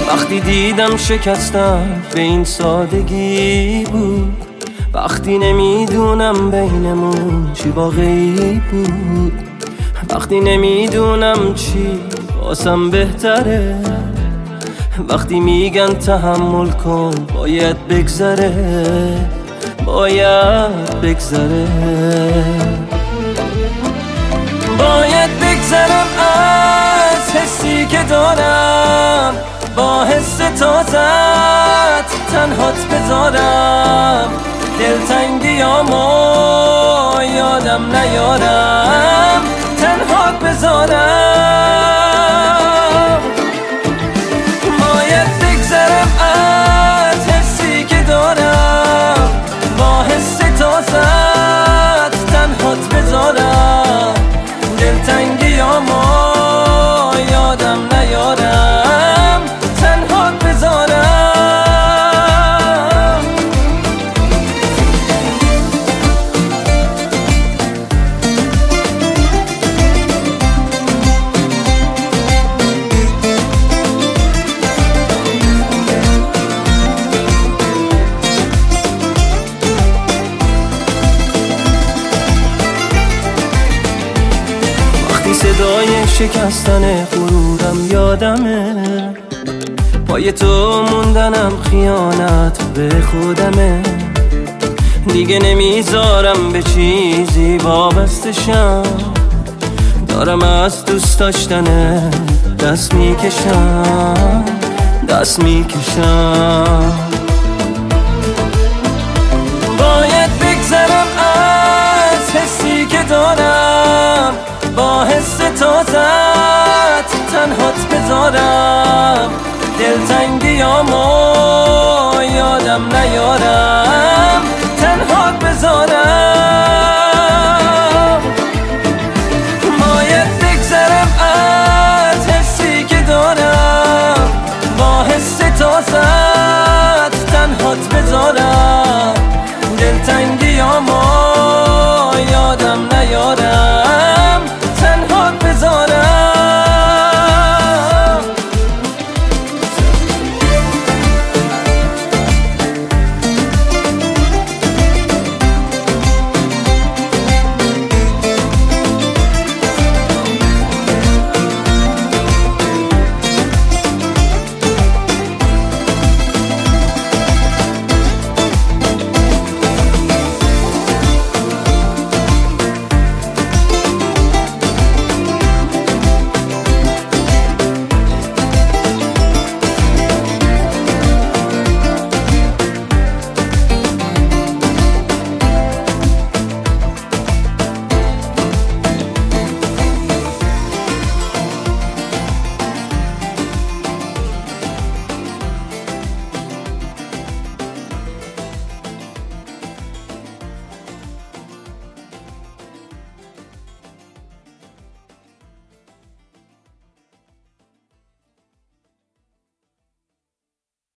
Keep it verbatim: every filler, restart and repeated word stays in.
وقتی دیدم شکستم به این سادگی بود، وقتی نمیدونم بینمون چی واقعی بود، وقتی نمیدونم چی واسم بهتره، وقتی میگن تحمل کن باید بگذره، باید بگذره، باید بگذرم از حسی که دارم، با حس تازت تنهات بذارم، دلتنگیامو یادم نیارم، تنهات بذارم. باید بگذرم از حسی که دارم، با حس تازت تنهات بذارم، دلتنگیامو یادم نیارم، تنهات بذارم. صدای شکستن غرورم یادمه، پای تو موندنم خیانت به خودمه، دیگه نمیذارم به چیزی وابستشم، دارم از دوست داشتن دست میکشم، دست میکشم. باید بگذرم از حسی که دارم، با حس تازت تنهات بذارم، دلتنگیامو